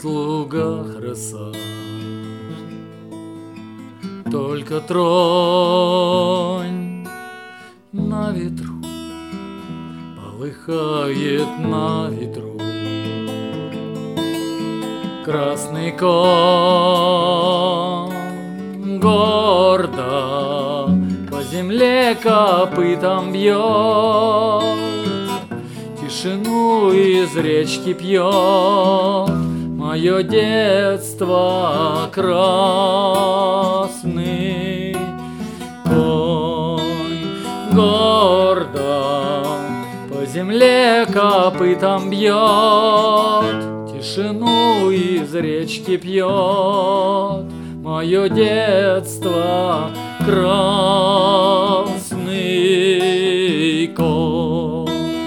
в лугах роса. Только тронь на ветру, полыхает на ветру. Красный конь гордо по земле копытом бьет, тишину из речки пьет мое детство. Красный конь гордо по земле копытом бьет, тишину из речки пьет мое детство. Красный конь.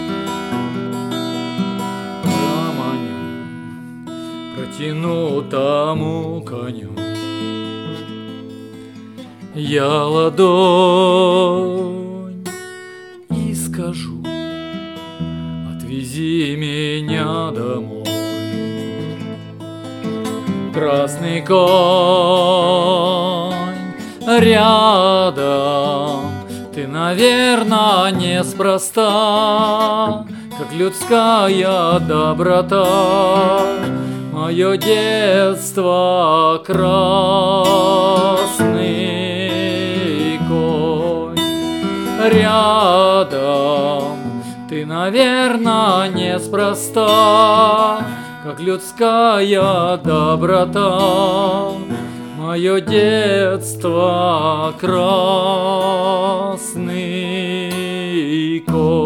Протяну тому коню я ладонь и скажу: отвези меня домой. Красный конь рядом, ты, наверно, неспроста, как людская доброта. Мое детство. Красный конь рядом, ты, наверно, неспроста, как людская доброта. Мое детство. Красный конь.